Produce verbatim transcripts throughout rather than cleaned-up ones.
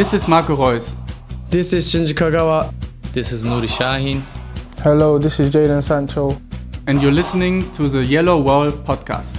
This is Marco Reus. This is Shinji Kagawa. This is Nuri Sahin. Hello, this is Jadon Sancho. And you're listening to the Yellow Wall podcast.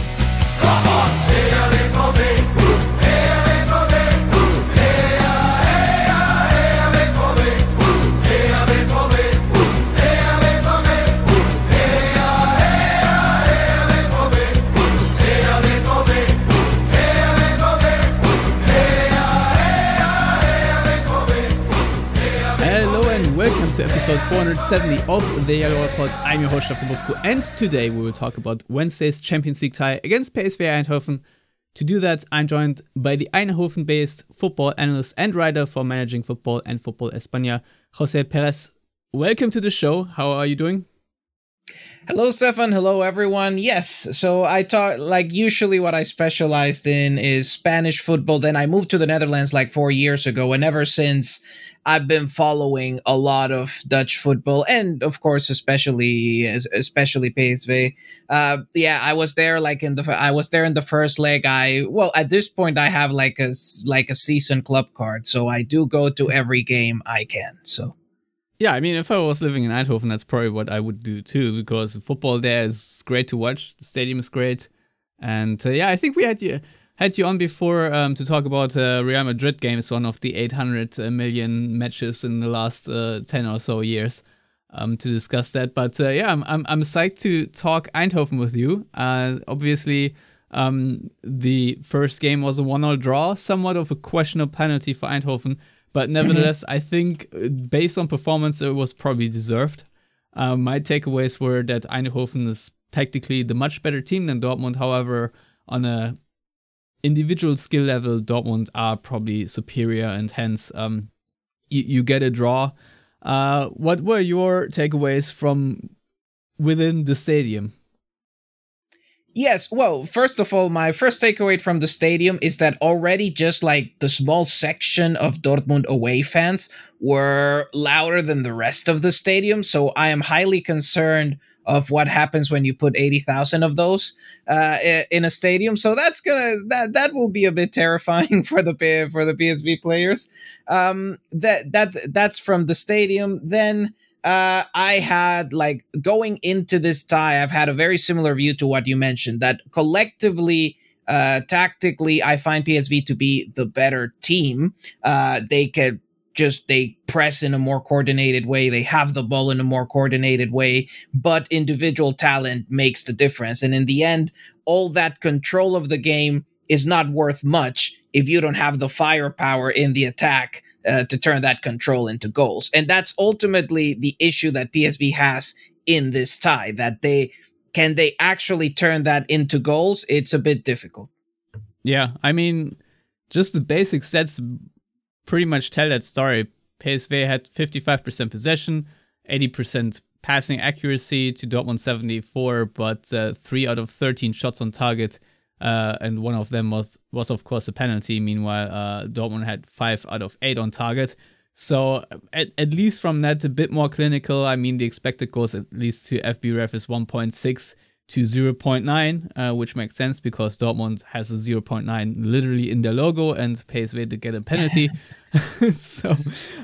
Welcome to episode four seventy of the Yellow Wall Pod. I'm your host, Stefan Buczko, and today we will talk about Wednesday's Champions League tie against P S V Eindhoven. To do that, I'm joined by the Eindhoven-based football analyst and writer for Managing Football and Football España, Jose Perez. Welcome to the show. How are you doing? Hello, Stefan. Hello, everyone. Yes, so I talk like usually what I specialized in is Spanish football. Then I moved to the Netherlands like four years ago, and ever since I've been following a lot of Dutch football, and of course, especially especially P S V. Uh, yeah, I was there like in the I was there in the first leg. I well at this point I have like a like a season club card, so I do go to every game I can. So. Yeah, I mean, if I was living in Eindhoven, that's probably what I would do too, because football there is great to watch. The stadium is great, and uh, yeah, I think we had you had you on before um, to talk about uh, Real Madrid games, one of the eight hundred million matches in the last uh, ten or so years, um, to discuss that. But uh, yeah, I'm, I'm I'm psyched to talk Eindhoven with you. Uh, obviously, um, the first game was a one all draw, somewhat of a questionable penalty for Eindhoven. But nevertheless, I think based on performance, it was probably deserved. Um, my takeaways were that Eindhoven is tactically the much better team than Dortmund. However, on a individual skill level, Dortmund are probably superior, and hence um, you, you get a draw. Uh, what were your takeaways from within the stadium? Yes, well, first of all, my first takeaway from the stadium is that already just like the small section of Dortmund away fans were louder than the rest of the stadium. So I am highly concerned of what happens when you put eighty thousand of those uh, in a stadium. So that's gonna that that will be a bit terrifying for the for the P S V players. Um, that that that's from the stadium. Then. Uh, I had like going into this tie, I've had a very similar view to what you mentioned, that collectively, uh, tactically, I find P S V to be the better team. Uh, they can just, they press in a more coordinated way. They have the ball in a more coordinated way, but individual talent makes the difference. And in the end, all that control of the game is not worth much if you don't have the firepower in the attack Uh, to turn that control into goals. And that's ultimately the issue that P S V has in this tie, that they can they actually turn that into goals? It's a bit difficult. Yeah, I mean, just the basic stats pretty much tell that story. P S V had fifty-five percent possession, eighty percent passing accuracy to Dortmund seventy-four, but uh, three out of thirteen shots on target. Uh, and one of them was, was, of course, a penalty. Meanwhile, uh, Dortmund had five out of eight on target. So at, at least from that, a bit more clinical. I mean, the expected goals, at least to F B ref, is one point six to zero point nine, uh, which makes sense because Dortmund has a zero point nine literally in their logo, and P S V to get a penalty. so,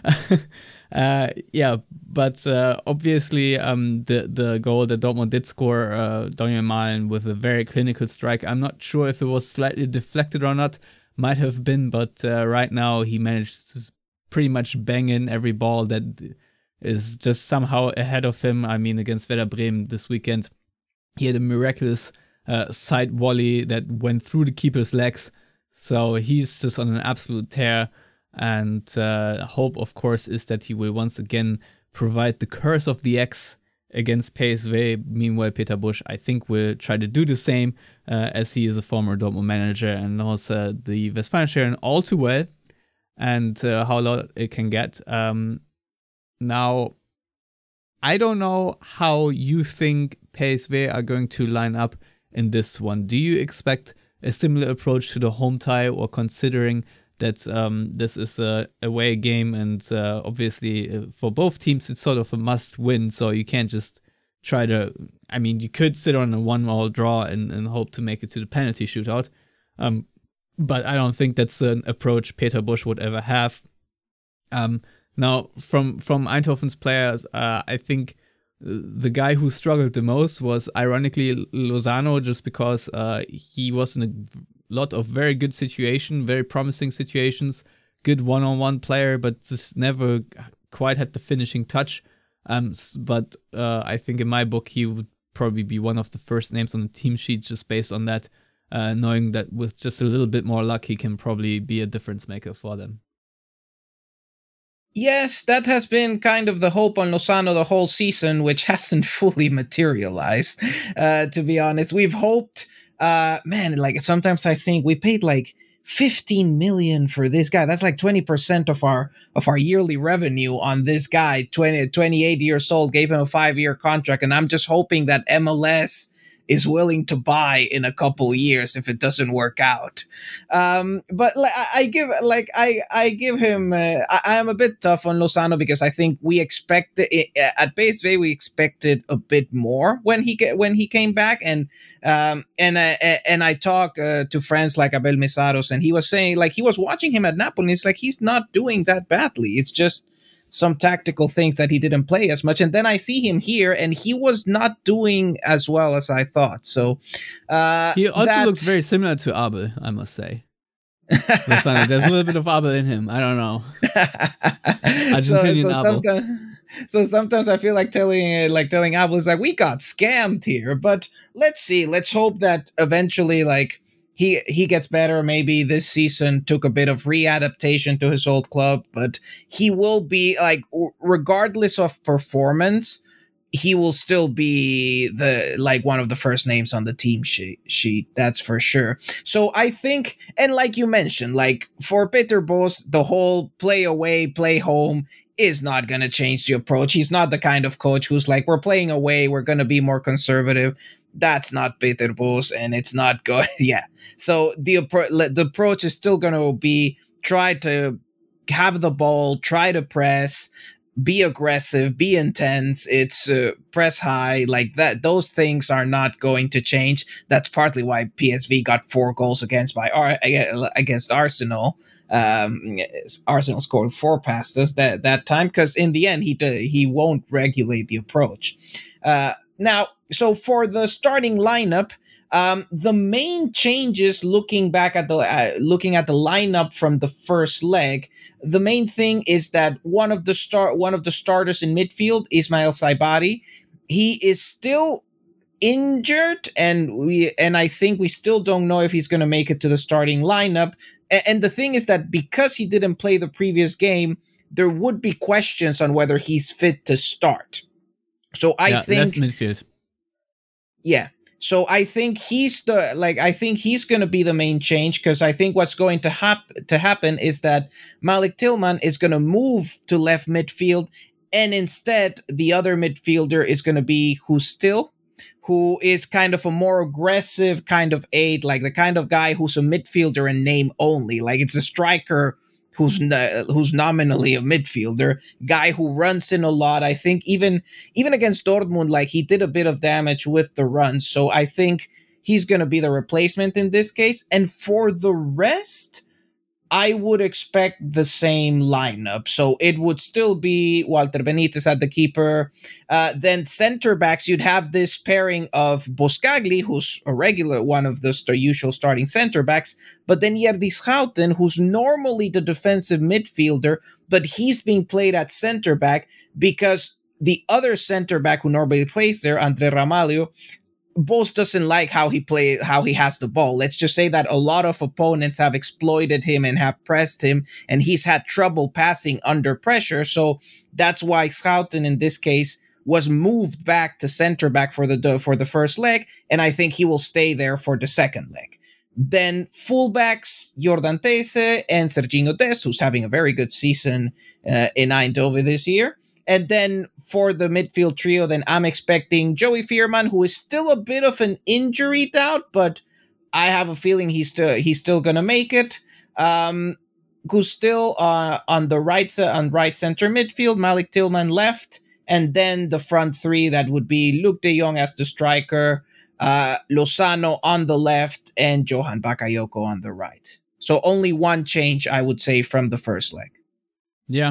uh, yeah, but uh, obviously um, the, the goal that Dortmund did score, uh, Daniel Malen with a very clinical strike. I'm not sure if it was slightly deflected or not. Might have been, but uh, right now he managed to pretty much bang in every ball that is just somehow ahead of him. I mean, against Werder Bremen this weekend, he had a miraculous uh, side volley that went through the keeper's legs. So he's just on an absolute tear. And uh, hope, of course, is that he will once again provide the curse of the X against P S V. Meanwhile, Peter Busch, I think, will try to do the same, uh, as he is a former Dortmund manager and knows uh, the Westfalenstadion all too well, and uh, how loud it can get. Um, now, I don't know how you think P S V are going to line up in this one. Do you expect a similar approach to the home tie, or considering that um, this is a away game and uh, obviously uh, for both teams it's sort of a must win, so you can't just try to, I mean, you could sit on a one all draw and, and hope to make it to the penalty shootout, um, but I don't think that's an approach Peter Busch would ever have. Um, now, from from Eindhoven's players, uh, I think the guy who struggled the most was, ironically, Lozano, just because uh, he was in a lot of very good situations, very promising situations, good one-on-one player, but just never quite had the finishing touch. Um, but uh, I think in my book, he would probably be one of the first names on the team sheet, just based on that, uh, knowing that with just a little bit more luck, he can probably be a difference maker for them. Yes, that has been kind of the hope on Lozano the whole season, which hasn't fully materialized, uh, to be honest. We've hoped, uh, man, like sometimes I think we paid like fifteen million for this guy. That's like twenty percent of our of our yearly revenue on this guy, twenty, twenty-eight years old, gave him a five-year contract, and I'm just hoping that M L S is willing to buy in a couple years if it doesn't work out. Um, but like, I give like I I give him uh, I, I am a bit tough on Lozano because I think we expected it, at P S V we expected a bit more when he get when he came back, and um and I and I talk uh, to friends like Abel Mesaros, and he was saying like he was watching him at Napoli, and it's like he's not doing that badly. It's just some tactical things that he didn't play as much. And then I see him here, and he was not doing as well as I thought. So uh, he also that... looks very similar to Abel, I must say. There's a little bit of Abel in him. I don't know. Argentinian so, so Abel. Sometimes, so sometimes I feel like telling like telling Abel is like, we got scammed here. But let's see. Let's hope that eventually, like, He he gets better. Maybe this season took a bit of readaptation to his old club, but he will be like, regardless of performance, he will still be the like one of the first names on the team sheet. sheet that's for sure. So I think, and like you mentioned, like for Peter Bosz, the whole play away, play home is not going to change the approach. He's not the kind of coach who's like, we're playing away, we're going to be more conservative. That's not Peter Bosz, and it's not good. Yeah. So the, appro- the approach is still going to be try to have the ball, try to press, be aggressive, be intense. It's uh, press high like that. Those things are not going to change. That's partly why P S V got four goals against by Ar- against Arsenal. Um, Arsenal scored four past us that that time because in the end he d- he won't regulate the approach. Uh, now, so for the starting lineup, um, the main changes looking back at the uh, looking at the lineup from the first leg, the main thing is that one of the start one of the starters in midfield, Ismail Saibari, he is still injured, and we and I think we still don't know if he's going to make it to the starting lineup. A- and the thing is that because he didn't play the previous game, there would be questions on whether he's fit to start. So I yeah, think left midfield. Yeah. So I think he's the like I think he's going to be the main change, because I think what's going to happen to happen is that Malik Tillman is going to move to left midfield, and instead the other midfielder is going to be Hustil, who is kind of a more aggressive kind of aide, like the kind of guy who's a midfielder in name only. Like it's a striker who's no, who's nominally a midfielder, guy who runs in a lot. I think even even against Dortmund, like he did a bit of damage with the run. So I think he's going to be the replacement in this case. And for the rest, I would expect the same lineup. So it would still be Walter Benitez at the keeper. Uh, then center backs, you'd have this pairing of Boscagli, who's a regular one of the st- usual starting center backs, but then Yerdy Schouten, who's normally the defensive midfielder, but he's being played at center back because the other center back who normally plays there, Andre Ramalho, Bosz doesn't like how he play, how he has the ball. Let's just say that a lot of opponents have exploited him and have pressed him, and he's had trouble passing under pressure. So that's why Schouten in this case was moved back to center back for the for the first leg, and I think he will stay there for the second leg. Then fullbacks, Jordan Tese and Serginho Dest, who's having a very good season uh, in Eindhoven this year. And then for the midfield trio, then I'm expecting Joey Veerman, who is still a bit of an injury doubt, but I have a feeling he's still he's still gonna make it. Um, who's still uh, on the right on right center midfield, Malik Tillman left, and then the front three, that would be Luuk de Jong as the striker, uh, Lozano on the left, and Johan Bakayoko on the right. So only one change, I would say, from the first leg. Yeah.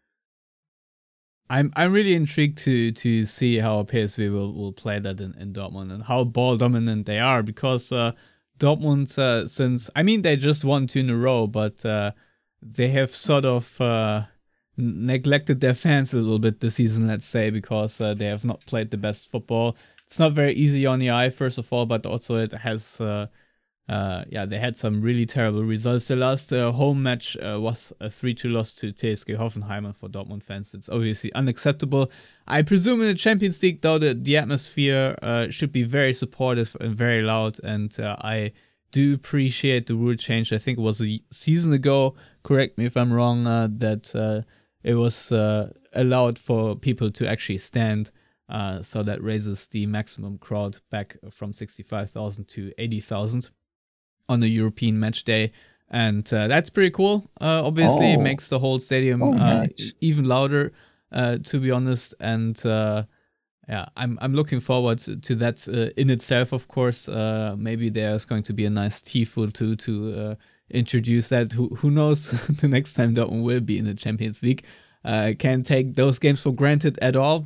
I'm I'm really intrigued to to see how P S V will, will play that in, in Dortmund and how ball dominant they are, because uh, Dortmund, uh, since, I mean, they just won two in a row, but uh, they have sort of uh, neglected their fans a little bit this season, let's say, because uh, they have not played the best football. It's not very easy on the eye, first of all, but also it has, uh, uh, yeah, they had some really terrible results. The last uh, home match uh, was a three two loss to T S G Hoffenheim, and for Dortmund fans, it's obviously unacceptable. I presume in the Champions League, though, the, the atmosphere uh, should be very supportive and very loud, and uh, I do appreciate the rule change. I think it was a season ago, correct me if I'm wrong, uh, that uh, it was uh, allowed for people to actually stand. Uh, so that raises the maximum crowd back from sixty-five thousand to eighty thousand on the European match day. And uh, that's pretty cool. Uh, obviously, oh. it makes the whole stadium oh, uh, nice. even louder, uh, to be honest. And uh, yeah, I'm I'm looking forward to, to that uh, in itself, of course. Uh, maybe there's going to be a nice Tifo to, to uh, introduce that. Who, who knows the next time Dortmund will be in the Champions League. I uh, can't take those games for granted at all.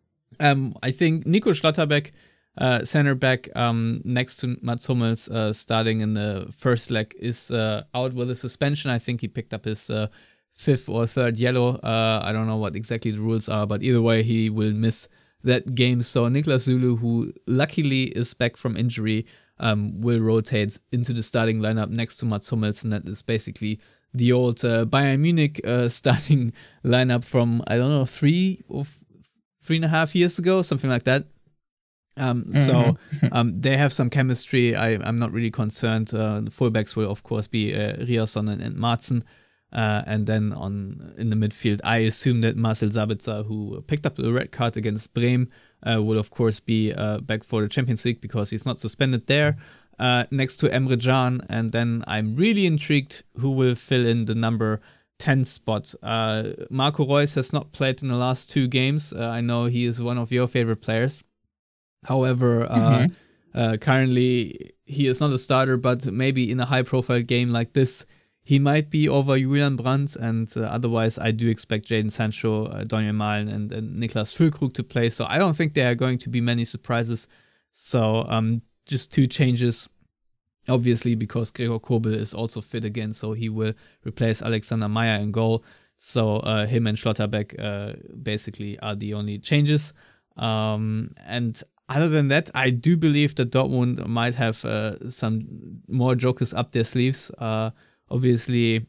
Um, I think Nico Schlotterbeck, uh, center back, um, next to Mats Hummels, uh, starting in the first leg, is uh, out with a suspension. I think he picked up his uh, fifth or third yellow. Uh, I don't know what exactly the rules are, but either way, he will miss that game. So Niklas Zulu, who luckily is back from injury, um, will rotate into the starting lineup next to Mats Hummels, and that is basically the old uh, Bayern Munich uh, starting lineup from, I don't know, three or f- three and a half years ago, something like that. Um, mm-hmm. So um, they have some chemistry. I, I'm not really concerned. Uh, the fullbacks will, of course, be uh, Riasson and, and Marzen. Uh, and then on in the midfield, I assume that Marcel Sabitzer, who picked up the red card against Bremen, uh, will, of course, be uh, back for the Champions League because he's not suspended there. Uh, next to Emre Can. And then I'm really intrigued who will fill in the number ten spot. Uh, Marco Reus has not played in the last two games. Uh, I know he is one of your favorite players. However, uh, mm-hmm. uh, currently he is not a starter, but maybe in a high-profile game like this, he might be over Julian Brandt, and uh, otherwise I do expect Jadon Sancho, uh, Daniel Malen, and, and Niklas Füllkrug to play. So I don't think there are going to be many surprises. So um, just two changes. Obviously, because Gregor Kobel is also fit again, so he will replace Alexander Meyer in goal. So uh, him and Schlotterbeck uh, basically are the only changes. Um, and other than that, I do believe that Dortmund might have uh, some more jokers up their sleeves. Uh, obviously,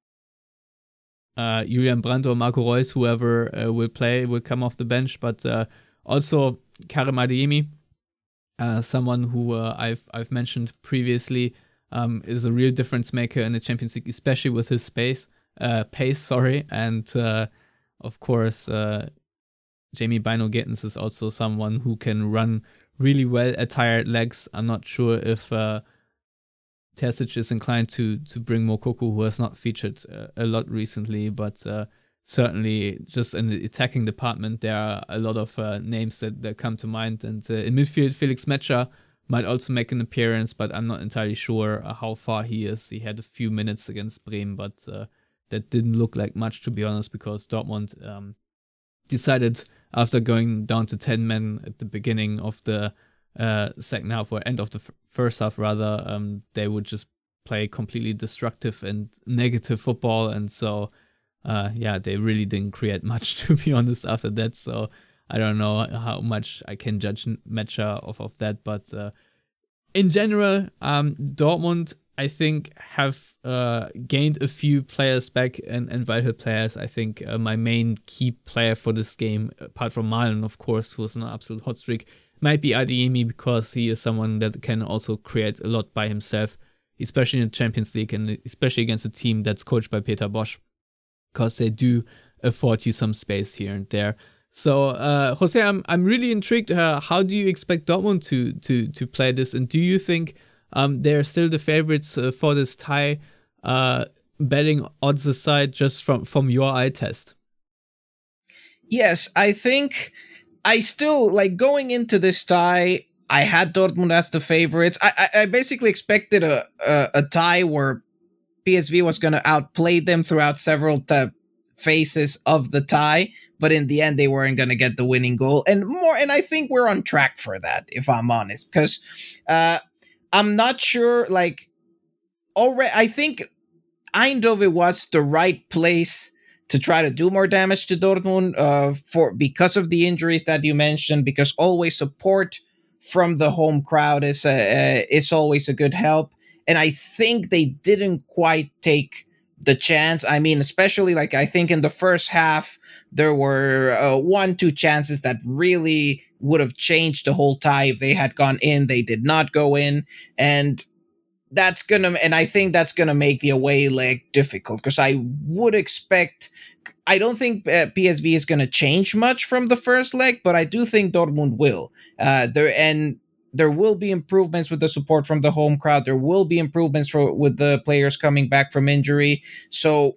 uh, Julian Brandt or Marco Reus, whoever uh, will play, will come off the bench. But uh, also Karim Adeyemi. Uh, someone who uh, I've I've mentioned previously um, is a real difference maker in the Champions League, especially with his space, uh, pace. Sorry, and uh, of course, uh, Jamie Bino Gittens is also someone who can run really well at tired legs. I'm not sure if uh, Terzic is inclined to to bring Moukoko, who has not featured uh, a lot recently, but uh, certainly just in the attacking department, there are a lot of uh, names that, that come to mind. And uh, in midfield, Felix Metscher might also make an appearance, but I'm not entirely sure uh, how far he is. He had a few minutes against Bremen, but uh, that didn't look like much, to be honest, because Dortmund um, decided after going down to ten men at the beginning of the uh, second half, or end of the f- first half rather, um, they would just play completely destructive and negative football. And so Uh, yeah, they really didn't create much, to be honest, after that. So I don't know how much I can judge Metscher off of that. But uh, in general, um, Dortmund, I think, have uh, gained a few players back and, and vital players. I think uh, my main key player for this game, apart from Malen, of course, who was an absolute hot streak, might be Adeyemi, because he is someone that can also create a lot by himself, especially in the Champions League and especially against a team that's coached by Peter Bosch, because they do afford you some space here and there. So, uh, Jose, I'm I'm really intrigued. Uh, how do you expect Dortmund to to to play this? And do you think um, they're still the favorites uh, for this tie? Uh, betting odds aside, just from, from your eye test. Yes, I think I still, like, going into this tie, I had Dortmund as the favorites. I I, I basically expected a, a a tie where P S V was going to outplay them throughout several t- phases of the tie, but in the end they weren't going to get the winning goal. And more, and I think we're on track for that, if I'm honest, because uh, I'm not sure, like, already, I think Eindhoven was the right place to try to do more damage to Dortmund uh, for because of the injuries that you mentioned, because always support from the home crowd is, uh, uh, is always a good help. And I think they didn't quite take the chance. I mean, especially like I think in the first half, there were uh, one, two chances that really would have changed the whole tie if they had gone in. They did not go in. And that's going to, and I think that's going to make the away leg difficult, because I would expect, I don't think uh, P S V is going to change much from the first leg, but I do think Dortmund will. Uh, there and there will be improvements with the support from the home crowd. There will be improvements for with the players coming back from injury. So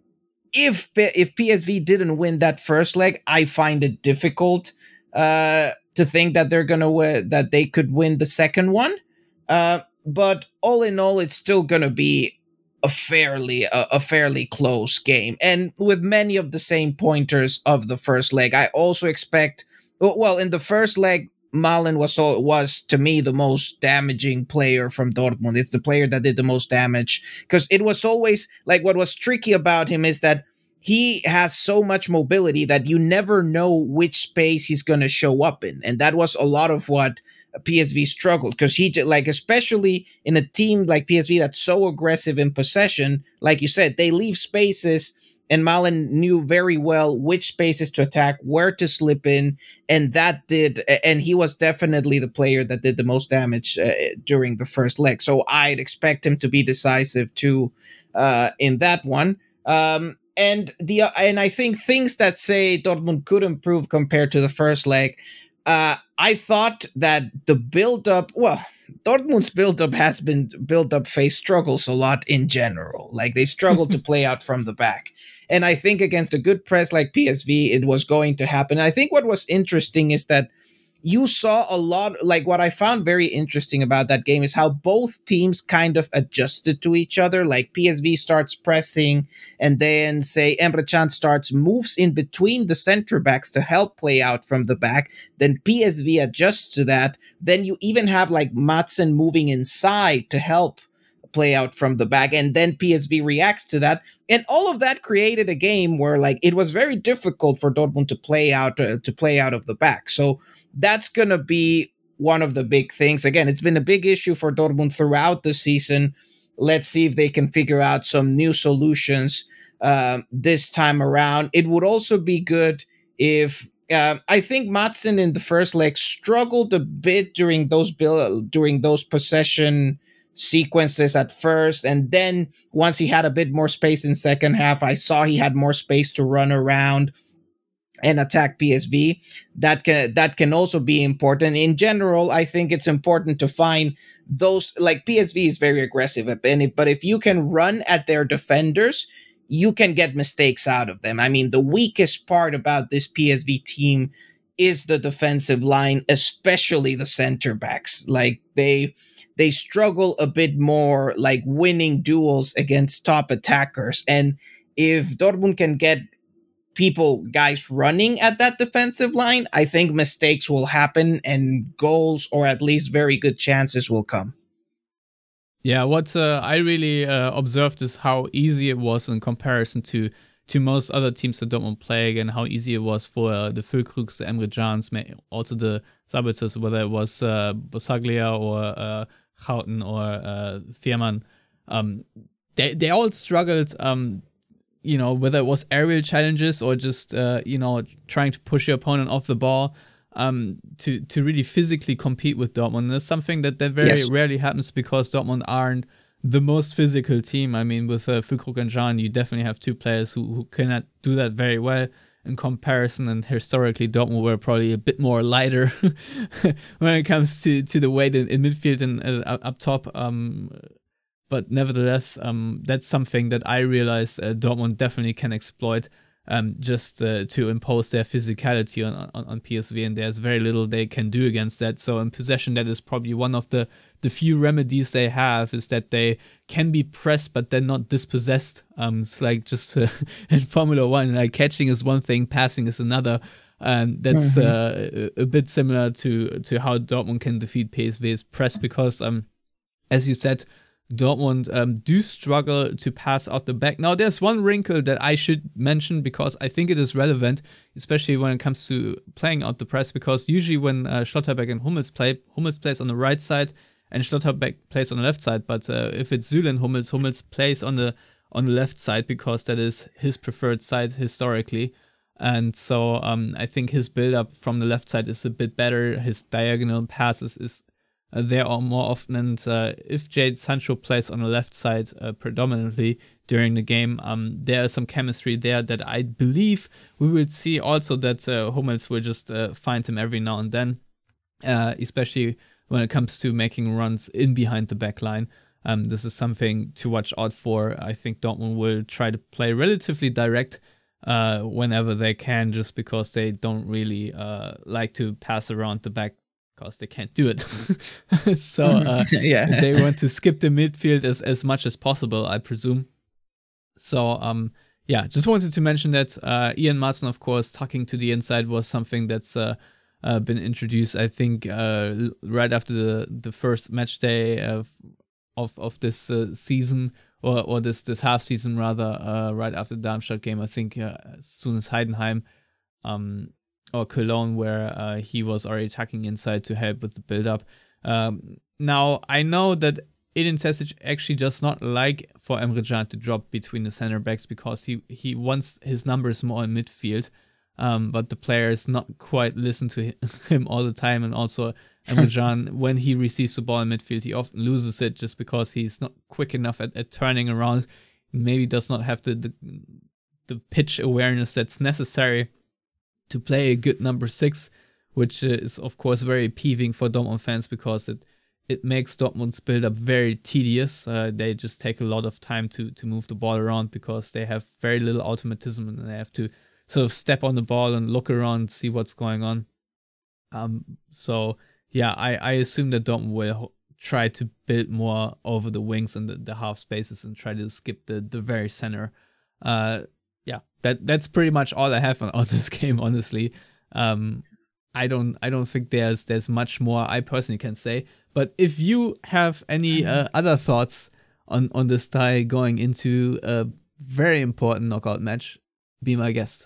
if if P S V didn't win that first leg, I find it difficult uh, to think that they're gonna win, that they could win the second one. Uh, but all in all, it's still gonna be a fairly a, a fairly close game, and with many of the same pointers of the first leg. I also expect, well, in the first leg, Malen was was to me the most damaging player from Dortmund. It's the player that did the most damage, because it was always like, what was tricky about him is that he has so much mobility that you never know which space he's going to show up in, and that was a lot of what P S V struggled, because he like, especially in a team like P S V that's so aggressive in possession, like you said, they leave spaces. And Malen knew very well which spaces to attack, where to slip in, and that did. And he was definitely the player that did the most damage uh, during the first leg. So I'd expect him to be decisive too uh, in that one. Um, and the uh, and I think things that say Dortmund could improve compared to the first leg. Uh, I thought that the build-up, well, Dortmund's build-up has been build-up phase struggles a lot in general. Like, they struggle to play out from the back. And I think against a good press like P S V, it was going to happen. And I think what was interesting is that you saw a lot, like what I found very interesting about that game is how both teams kind of adjusted to each other. Like P S V starts pressing, and then say Emre Can starts moves in between the center backs to help play out from the back. Then P S V adjusts to that. Then you even have like Madsen moving inside to help play out from the back, and then P S V reacts to that, and all of that created a game where like it was very difficult for Dortmund to play out uh, to play out of the back. So that's gonna be one of the big things. Again, it's been a big issue for Dortmund throughout the season. Let's see if they can figure out some new solutions uh, this time around. It would also be good if uh, I think Madsen in the first leg struggled a bit during those build, during those possession sequences at first, and then once he had a bit more space in second half, I saw he had more space to run around and attack P S V. That can that can also be important. In general, I think it's important to find those, like P S V is very aggressive at it, but if you can run at their defenders, you can get mistakes out of them. I mean, the weakest part about this P S V team is the defensive line, especially the center backs. Like they They struggle a bit more, like winning duels against top attackers. And if Dortmund can get people, guys running at that defensive line, I think mistakes will happen and goals, or at least very good chances, will come. Yeah, what uh, I really uh, observed is how easy it was in comparison to to most other teams that Dortmund play, and how easy it was for uh, the Füllkrugs, the Emre Cans, also the Sabitzers, whether it was uh, Basaglia or uh, Houghton or uh, Fährmann. Um, they they all struggled, um, you know, whether it was aerial challenges or just, uh, you know, trying to push your opponent off the ball, um, to, to really physically compete with Dortmund. And that's something that, that very yes. rarely happens, because Dortmund aren't the most physical team. I mean, with uh, Füllkrug and Can, you definitely have two players who, who cannot do that very well in comparison, and historically Dortmund were probably a bit more lighter when it comes to, to the weight in, in midfield and uh, up top. Um, but nevertheless, um, that's something that I realize uh, Dortmund definitely can exploit, um, just uh, to impose their physicality on, on, on P S V, and there's very little they can do against that. So in possession, that is probably one of the the few remedies they have is that they can be pressed, but they're not dispossessed. Um, it's like just uh, in Formula One, like catching is one thing, passing is another. Um, that's mm-hmm. uh, a bit similar to to how Dortmund can defeat P S V's press, because um, as you said, Dortmund um, do struggle to pass out the back. Now, there's one wrinkle that I should mention because I think it is relevant, especially when it comes to playing out the press, because usually when uh, Schlotterbeck and Hummels play, Hummels plays on the right side and Schlotterbeck plays on the left side. But uh, if it's Süle and Hummels, Hummels plays on the on the left side because that is his preferred side historically. And so um, I think his build-up from the left side is a bit better. His diagonal passes is uh, there are more often. And uh, if Jadon Sancho plays on the left side uh, predominantly during the game, um, there is some chemistry there that I believe we will see also, that uh, Hummels will just uh, find him every now and then, uh, especially when it comes to making runs in behind the back line. Um, this is something to watch out for. I think Dortmund will try to play relatively direct uh whenever they can, just because they don't really uh like to pass around the back because they can't do it. So uh yeah. they want to skip the midfield as as much as possible, I presume. So um yeah, just wanted to mention that uh Ian Maatsen, of course, tucking to the inside was something that's uh, uh been introduced, I think, uh right after the the first match day of of of this uh, season, or or this this half season rather, uh, right after the Darmstadt game, I think, uh, as soon as Heidenheim um, or Cologne, where uh, he was already attacking inside to help with the build-up. Um, now, I know that Edin Terzic actually does not like for Emre Can to drop between the center backs because he, he wants his numbers more in midfield, um, but the players not quite listen to him all the time, and also Emre Can, when he receives the ball in midfield, he often loses it just because he's not quick enough at, at turning around, maybe does not have the, the the pitch awareness that's necessary to play a good number six, which is, of course, very peeving for Dortmund fans because it, it makes Dortmund's build-up very tedious. Uh, they just take a lot of time to, to move the ball around because they have very little automatism, and they have to sort of step on the ball and look around, see what's going on. Um, so... Yeah, I, I assume that Dortmund will try to build more over the wings and the, the half spaces and try to skip the, the very center. Uh, yeah, that that's pretty much all I have on, on this game, honestly. Um, I don't I don't think there's there's much more I personally can say. But if you have any uh, other thoughts on, on this tie going into a very important knockout match, be my guest.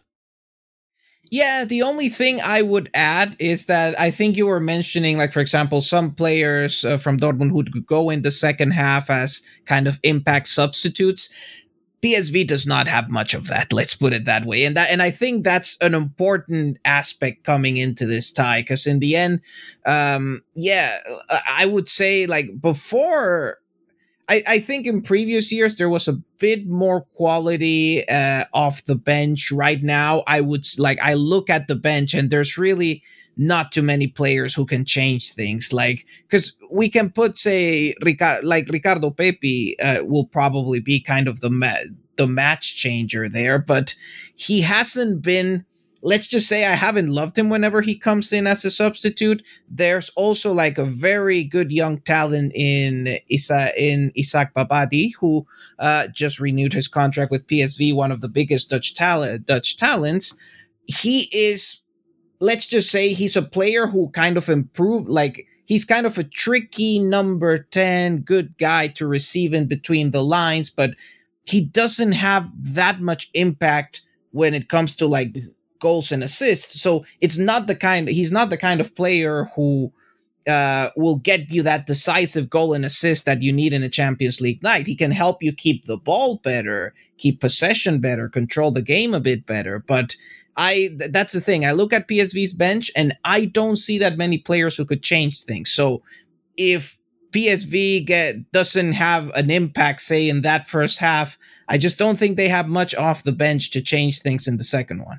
Yeah, the only thing I would add is that I think you were mentioning, like, for example, some players uh, from Dortmund who could go in the second half as kind of impact substitutes. P S V does not have much of that, let's put it that way. And that, and I think that's an important aspect coming into this tie, because in the end, um, yeah, I would say, like, before... I, I think in previous years there was a bit more quality uh, off the bench. Right now, I would like I look at the bench and there's really not too many players who can change things. Like, because we can put, say, Rica- like Ricardo Pepi uh, will probably be kind of the ma- the match changer there, but he hasn't been. Let's just say I haven't loved him whenever he comes in as a substitute. There's also like a very good young talent in Isa in Isaac Babadi, who uh, just renewed his contract with P S V, one of the biggest Dutch talent Dutch talents. He is, let's just say, he's a player who kind of improved. Like, he's kind of a tricky number ten, good guy to receive in between the lines, but he doesn't have that much impact when it comes to like goals and assists. So it's not the kind, he's not the kind of player who uh, will get you that decisive goal and assist that you need in a Champions League night. He can help you keep the ball better, keep possession better, control the game a bit better. But I, th- that's the thing. I look at P S V's bench and I don't see that many players who could change things. So if P S V get, doesn't have an impact, say, in that first half, I just don't think they have much off the bench to change things in the second one.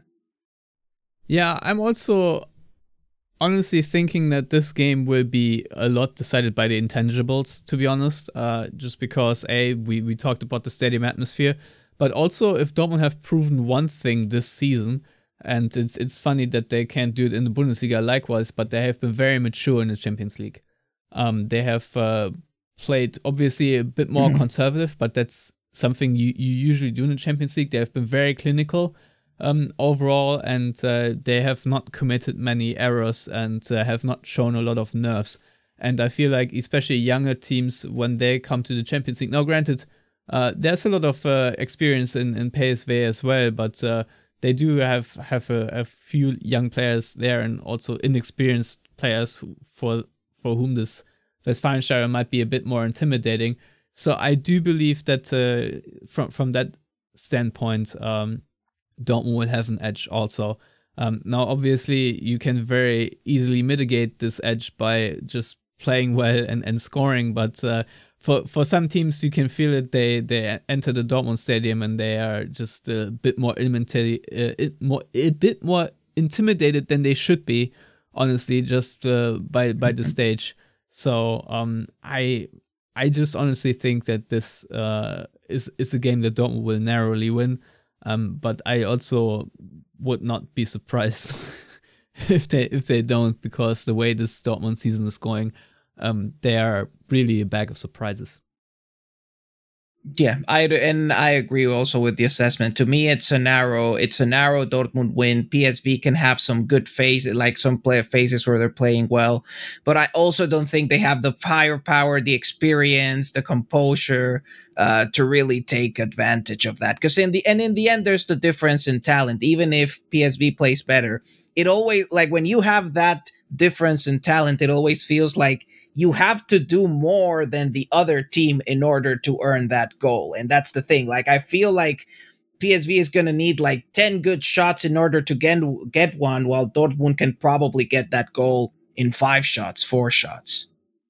Yeah, I'm also honestly thinking that this game will be a lot decided by the intangibles, to be honest, uh, just because, A, we, we talked about the stadium atmosphere, but also if Dortmund have proven one thing this season, and it's it's funny that they can't do it in the Bundesliga likewise, but they have been very mature in the Champions League. Um, they have uh, played obviously a bit more conservative, but that's something you, you usually do in the Champions League. They have been very clinical um, overall, and uh, they have not committed many errors and uh, have not shown a lot of nerves. And I feel like especially younger teams, when they come to the Champions League, now granted, uh, there's a lot of uh, experience in, in P S V as well, but uh, they do have, have a, a few young players there and also inexperienced players who, for for whom this Westfalenstadion might be a bit more intimidating. So I do believe that uh, from from that standpoint, um, Dortmund will have an edge also. Um, now, obviously, you can very easily mitigate this edge by just playing well and, and scoring, but uh, for for some teams, you can feel it. They they enter the Dortmund stadium and they are just a bit more intimidated, uh, it more a bit more intimidated than they should be. Honestly, just uh, by by the stage. So um, I I just honestly think that this uh, is is a game that Dortmund will narrowly win. Um, but I also would not be surprised if they if they don't, because the way this Dortmund season is going, um, they are really a bag of surprises. Yeah, I and I agree also with the assessment. To me, it's a narrow, it's a narrow Dortmund win. P S V can have some good phases, like some player phases where they're playing well, but I also don't think they have the firepower, the experience, the composure uh, to really take advantage of that. Because in the and in the end, there's the difference in talent. Even if P S V plays better, it always like when you have that difference in talent, it always feels like you have to do more than the other team in order to earn that goal. And that's the thing. Like, I feel like P S V is going to need like ten good shots in order to get, get one, while Dortmund can probably get that goal in five shots, four shots.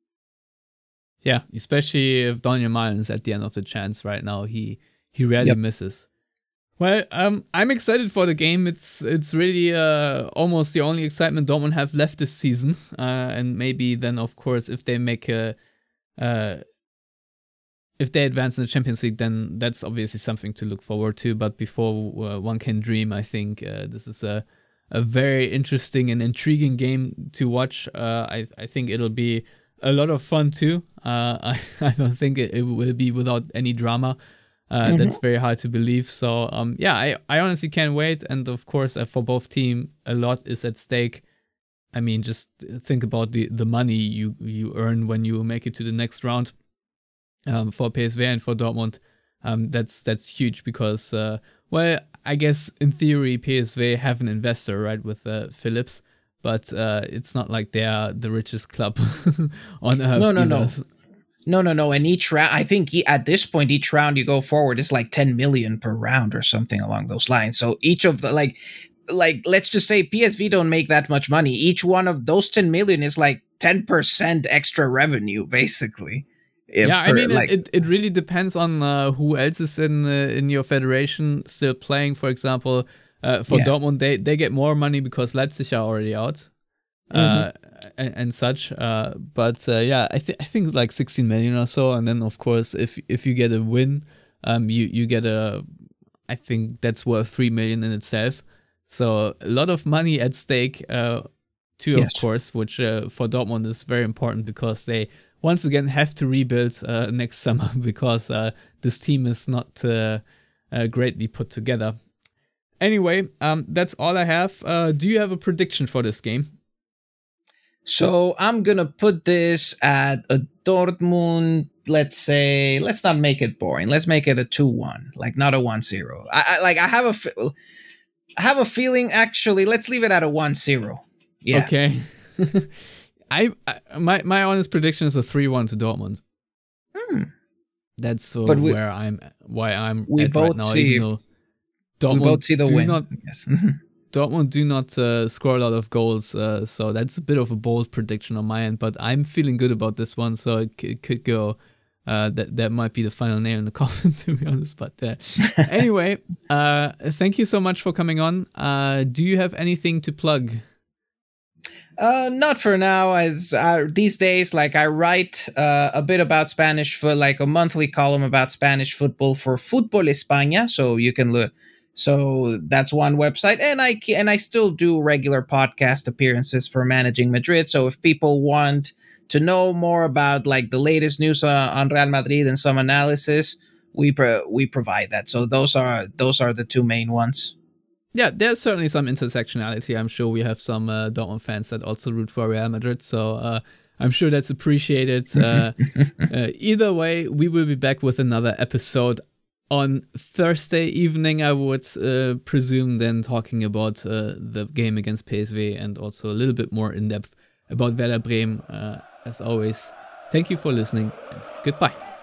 Yeah, especially if Daniel Malen is at the end of the chance right now. He he rarely yep. misses. Well, um, I'm excited for the game. It's it's really uh, almost the only excitement Dortmund have left this season. Uh, and maybe then, of course, if they make a, uh, if they advance in the Champions League, then that's obviously something to look forward to. But before uh, one can dream, I think uh, this is a a very interesting and intriguing game to watch. Uh, I I think it'll be a lot of fun too. Uh, I I don't think it, it will be without any drama. Uh, mm-hmm. That's very hard to believe. So, um, yeah, I, I honestly can't wait. And of course, uh, for both teams, a lot is at stake. I mean, just think about the, the money you, you earn when you make it to the next round. Um, for P S V and for Dortmund, um, that's that's huge because, uh, well, I guess in theory, P S V have an investor, right, with uh, Philips, but uh, it's not like they are the richest club on earth. No, no, either. no. No, no, no. And each round, I think he, at this point, each round you go forward is like ten million per round or something along those lines. So each of the, like, like, let's just say P S V don't make that much money. Each one of those ten million is like ten percent extra revenue, basically. If yeah, per, I mean, like, it, it really depends on uh, who else is in uh, in your federation still playing. For example, uh, for yeah. Dortmund, they, they get more money because Leipzig are already out. Mm-hmm. Uh, and, and such, uh, but uh, yeah, I think I think like sixteen million or so, and then of course, if if you get a win, um, you you get a, I think that's worth three million in itself. So a lot of money at stake, uh, too, yes. of course, which uh, for Dortmund is very important because they once again have to rebuild uh, next summer because uh, this team is not uh, uh, greatly put together. Anyway, um, that's all I have. Uh, do you have a prediction for this game? So I'm going to put this at a Dortmund, let's say, let's not make it boring. Let's make it a two one, like not a one zero. I, I like I have a I have a feeling actually, let's leave it at a one zero. Yeah. Okay. I, I my my honest prediction is a three one to Dortmund. Hmm. That's uh, we, where I'm why I'm we at both right now, see, even though Dortmund we both see the do win. Not, yes. Dortmund do not uh, score a lot of goals, uh, so that's a bit of a bold prediction on my end. But I'm feeling good about this one, so it, c- it could go. Uh, that that might be the final nail in the coffin, to be honest. But uh, anyway, uh, thank you so much for coming on. Uh, do you have anything to plug? Uh, not for now. As uh, these days, like I write uh, a bit about Spanish for like a monthly column about Spanish football for Fútbol España, so you can look. So that's one website, and I and I still do regular podcast appearances for Managing Madrid. So if people want to know more about like the latest news uh, on Real Madrid and some analysis, we pro- we provide that. So those are those are the two main ones. Yeah, there's certainly some intersectionality. I'm sure we have some uh, Dortmund fans that also root for Real Madrid, so uh, I'm sure that's appreciated. Uh, uh, either way, we will be back with another episode on Thursday evening, I would uh, presume, then talking about uh, the game against P S V and also a little bit more in depth about Werder Bremen. Uh, as always, thank you for listening and goodbye.